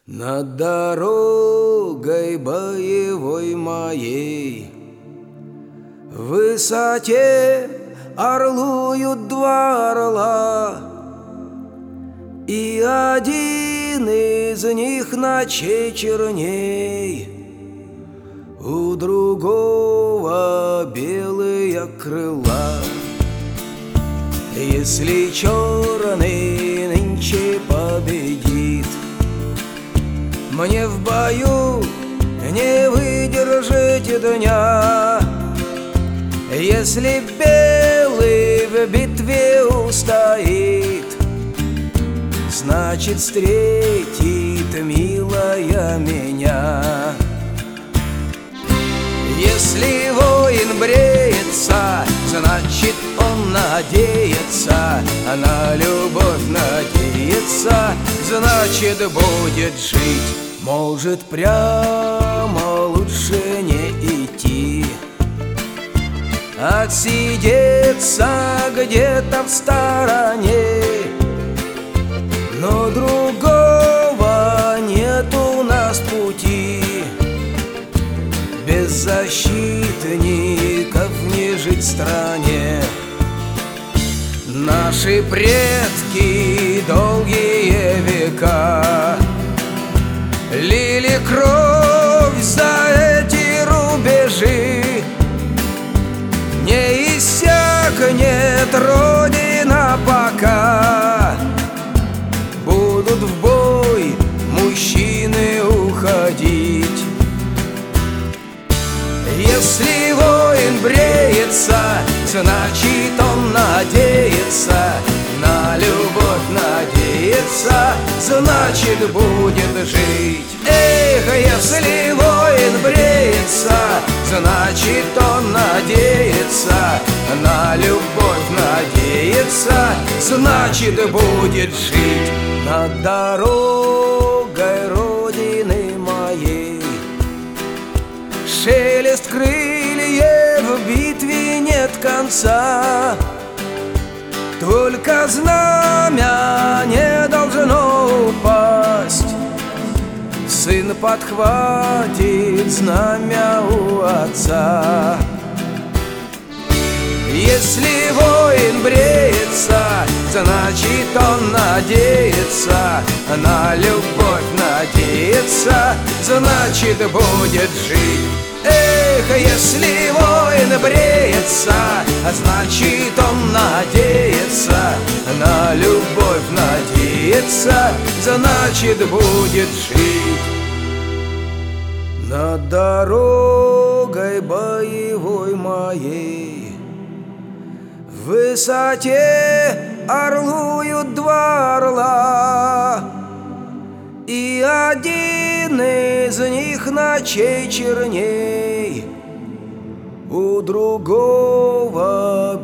Над дорогой боевой моей в высоте орлуют два орла, и один из них ночей черней, у другого белые крыла. Если черный нынче победит, мне в бою не выдержать дня. Если белый в битве устоит, значит, встретит милая меня. Если воин бреется, значит, он надеется, на любовь надеется, значит, будет жить. Может, прямо лучше не идти, отсидеться где-то в стороне, но другого нет у нас пути. Без защитников не жить в стране. Наши предки долгие века лили кровь за эти рубежи. Не иссякнет Родина, пока будут в бой мужчины уходить. Если воин бреется, значит, он надеется, на любовь надеется, значит, будет жить. Эх, если воин бреется, значит, он надеется, на любовь надеется, значит, будет жить. Над дорогой Родины моей шелест крыльев, в битве нет конца. Только знамя не должно упасть, сын подхватит знамя у отца. Если воин бреется, значит, он надеется, на любовь надеется, значит, будет жить. Эх, если воин бреется, значит, он надеется, на любовь надеется, значит, будет жить. Над дорогой боевой моей в высоте орлуют два орла, и один из них ночей черней, у другого